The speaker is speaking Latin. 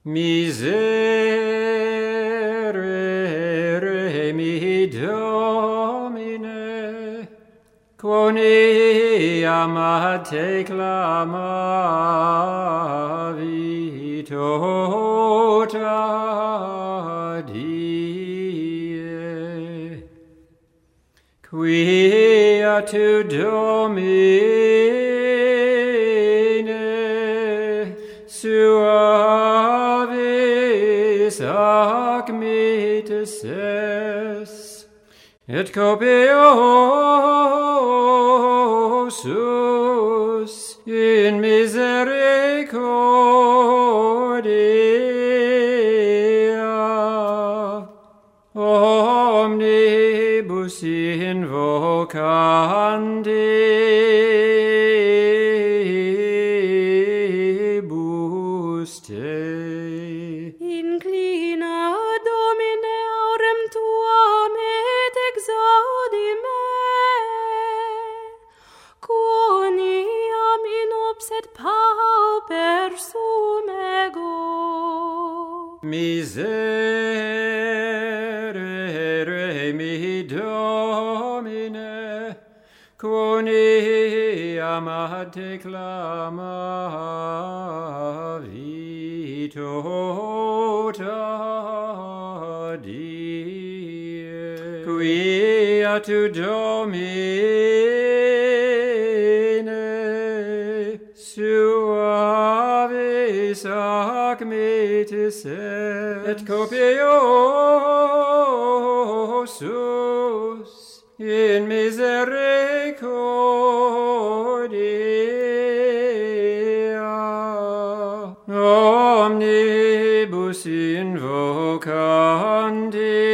Miserere mi Domine, quoniam ad te clamavi tota die. Quia tu Domine suavis ac mitis es, et copiosus in misericordia omnibus invocandibus te. Inclina, Domine, aurem tuam et exaudi me, quoniam in obset pauper sum ego. Miserere mi Domine, quoniam ad te clamavi tota die. Quia tu Domine suavis ac mitis et copiosus in misericordia omnibus invocandibus